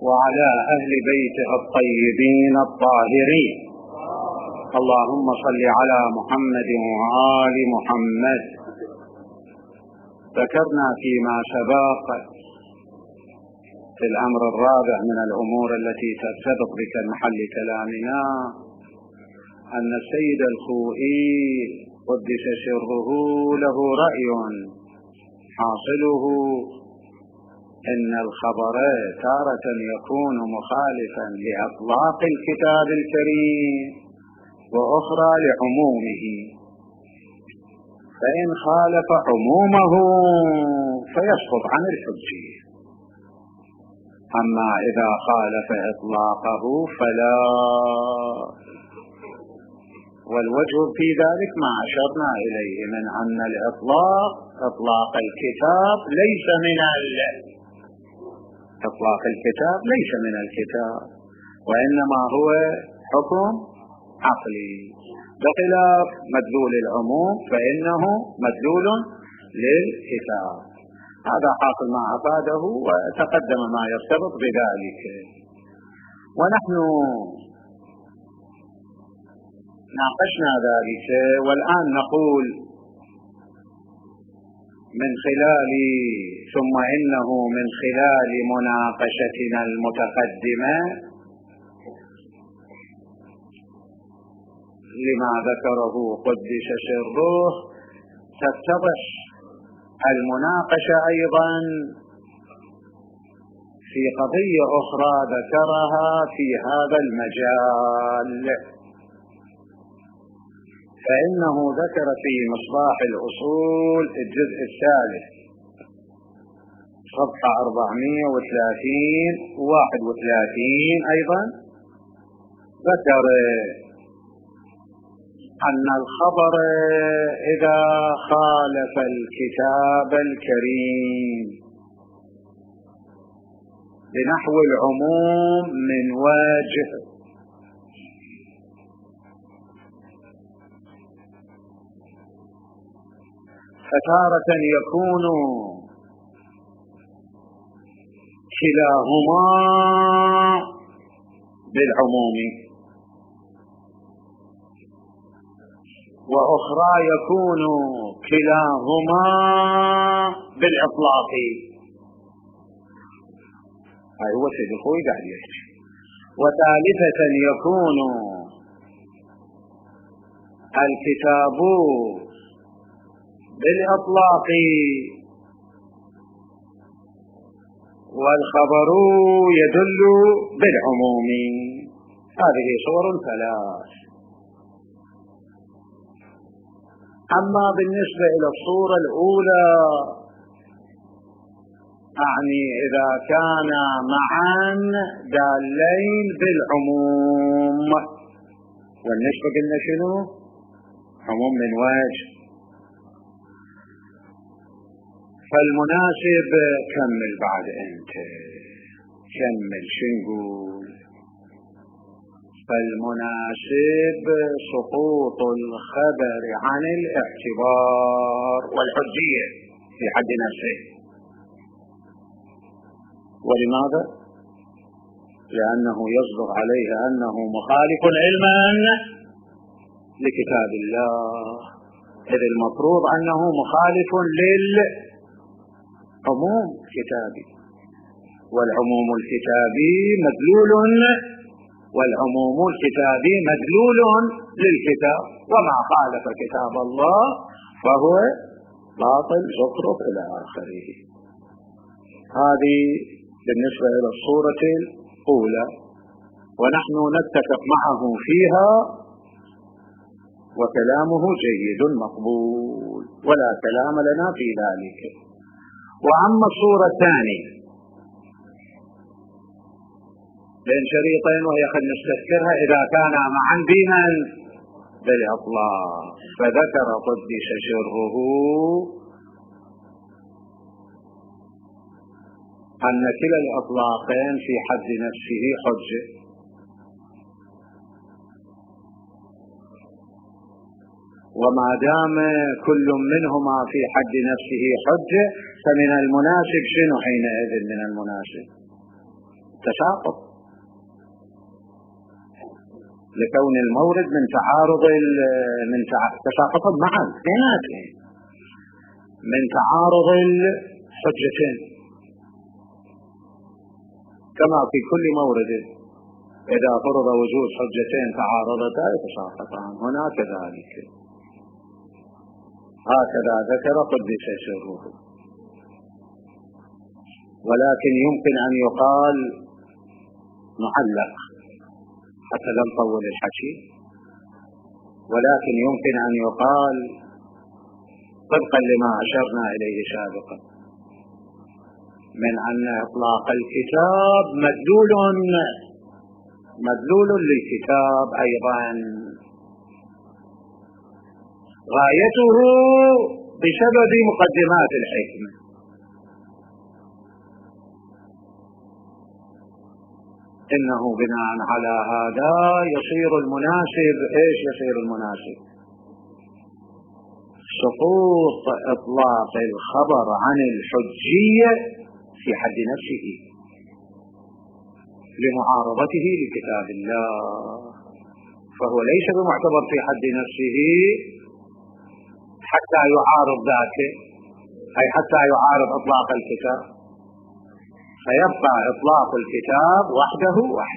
وعلى أهل بيته الطيبين الطاهرين. اللهم صل على محمد وآل محمد. ذكرنا فيما سبق في الأمر الرابع من الأمور التي ترتبط بمحل كلامنا أن السيد الخوئي قدس سره له رأي حاصله إن الخبر تارة يكون مخالفا لأطلاق الكتاب الكريم وأخرى لعمومه، فإن خالف عمومه فيسقط عن الحجية، أما إذا خالف إطلاقه فلا. والوجه في ذلك ما أشرنا إليه من أن إطلاق الكتاب ليس من الكتاب وإنما هو حكم عقلي بخلاف مدلول العموم فإنه مدلول للكتاب. هذا حاصل ما أفاده وتقدم ما يرتبط بذلك. ونحن ناقشنا ذلك والآن نقول ثم إنه من خلال مناقشتنا المتقدمة لما ذكره قدس سره تتضح المناقشة أيضا في قضية أخرى ذكرها في هذا المجال، فإنه ذكر في مصباح الأصول الجزء الثالث صفحة 430 و31 أيضا ذكر أن الخبر إذا خالف الكتاب الكريم بنحو العموم من وجه، فتارة يكون كلاهما بالعموم وأخرى يكون كلاهما بالإطلاق. هاي هو سيد الخوئي قاعد يحكي. وثالثة يكون الكتاب بالإطلاق والخبر يدل بالعموم. هذه صور ثلاث. أما بالنسبة إلى الصورة الأولى أعني إذا كان معا دالين بالعموم، والنسبة قلنا شنو؟ عموم من وجه. فالمناسب كمل بعد أنت كمل شنقول. فالمناسب سقوط الخبر عن الاعتبار والحجية في حد نفسه. ولماذا؟ لأنه يصدق عليه أنه مخالف علما لكتاب الله، إذ المفروض أنه مخالف للعموم الكتابي، والعموم الكتابي مدلول للكتاب، وما خالف كتاب الله فهو باطل زخرف إلى آخره. هذه بالنسبة إلى الصورة الأولى، ونحن نتفق معه فيها وكلامه جيد مقبول ولا كلام لنا في ذلك. وأما الصورة الثانية بين شريطين وهي قد نستذكرها إذا كان معا بنا بالإطلاق، فذكر قدس سره أن كلا الإطلاقين في حد نفسه حجة، وما دام كل منهما في حد نفسه حجة فمن المناسب شنو حينئذ؟ من المناسب تساقط، لكون المورد من تعارض تساقطا معا اثنيناتهم من تعارض الحجتين، كما في كل مورد إذا فرض وجود حجتين تعارضتا يتساقطان، هنا كذلك. هكذا ذكر قدس سره. ولكن يمكن أن يقال معلق حتى لا نطول الحكي، ولكن يمكن أن يقال طبقا لما أشرنا إليه سابقا من أن إطلاق الكتاب مدلول للكتاب أيضا، غايته بسبب مقدمات الحكمة. إنه بناء على هذا يصير المناسب، إيش يصير المناسب؟ سقوط إطلاق الخبر عن الحجية في حد نفسه لمعارضته لكتاب الله، فهو ليس بمعتبر في حد نفسه حتى يعارض ذاته، أي حتى يعارض إطلاق الكتاب، فيبقى إطلاق الكتاب وحده.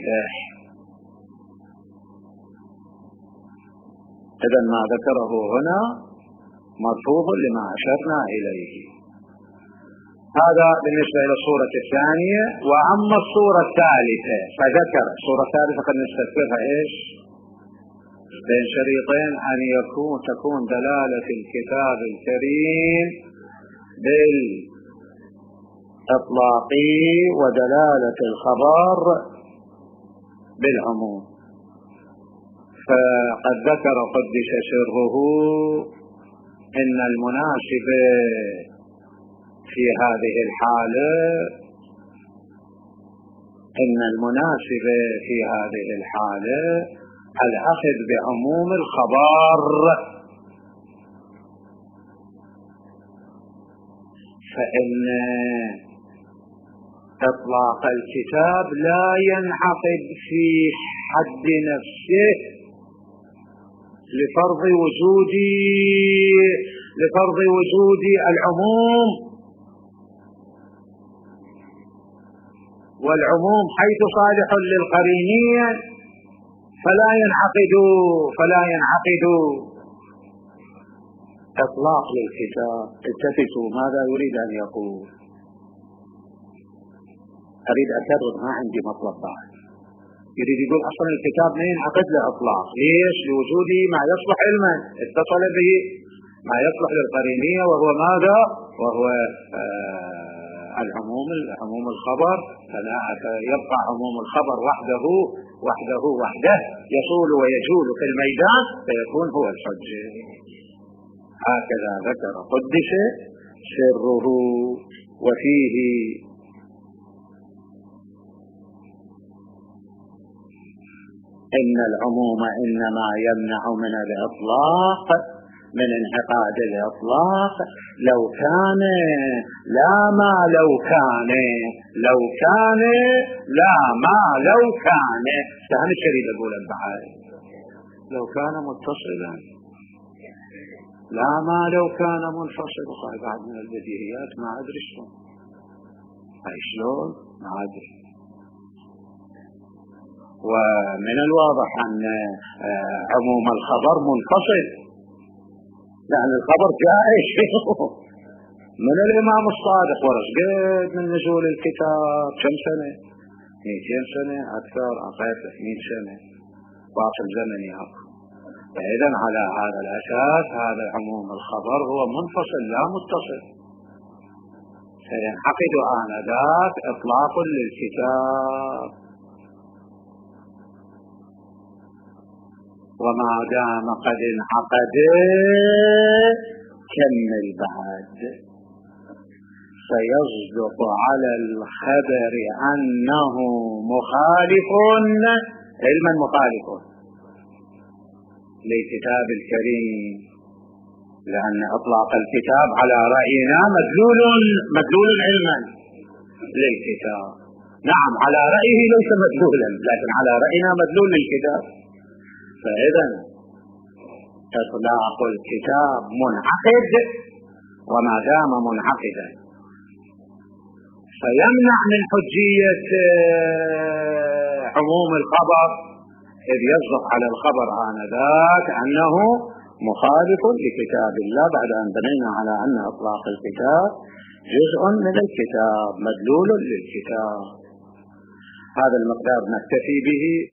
إذن ما ذكره هنا مرفوض لما أشرنا إليه. هذا بالنسبة إلى الصورة الثانية. وأما الصورة الثالثة فذكر الصورة الثالثة قد نستذكرها إيش؟ بين شريطين أن تكون دلالة الكتاب الكريم بالإطلاق ودلالة الخبر بالعموم. فقد ذكر قدس سره إن المناسب في هذه الحالة الأخذ بعموم الخبر، فإن إطلاق الكتاب لا ينعقد في حد نفسه لفرض وجود العموم، والعموم حيث صالح للقرينية فلا ينعقد إطلاق للكتاب. التفتوا ماذا يريد أن يقول؟ أريد أكرر، ما عندي مطلب بعد. يريد يقول أصلا الكتاب ما ينعقد له إطلاق، ليش؟ لوجوده ما يصلح علما اتصل به ما يصلح للقرينية، وهو ماذا؟ وهو عموم الخبر. فيبقى عموم الخبر وحده يصول ويجول في الميدان فيكون هو الحجة. هكذا ذكر قدس سره. وفيه إن العموم إنما يمنع من الإطلاق من انعقاد الإطلاق لو كان لا ما لو كان فهم الشريط أقول البعاد لو كان متصلا، لا ما لو كان منفصل. وصار بعد من البديهيات ما أدري شلون ما أدري. ومن الواضح أن عموم الخبر منفصل، لأن الخبر جاء من الإمام الصادق ورشقد من نزول الكتاب كم سنة؟ 200 سنة أكثر، أقل 100 سنة، فاصل زمني أكثر. فإذا على هذا الأساس هذا عموم الخبر هو منفصل لا متصل، فينعقد آنذاك إطلاق للكتاب. وما دام قد انعقد كمل بعد، فيصدق على الخبر أنه مخالف علما مخالف للكتاب الكريم، لأن إطلاق الكتاب على رأينا مدلول علما للكتاب. نعم على رأيه ليس مدلولا، لكن على رأينا مدلول للكتاب. فإذا إطلاق الكتاب منعقد، وما دام منعقدا فيمنع من حجية عموم الخبر، إذ يصدق على الخبر آنذاك أنه مخالف لكتاب الله، بعد أن بنينا على أن إطلاق الكتاب جزء من الكتاب مدلول للكتاب. هذا المقدار نكتفي به.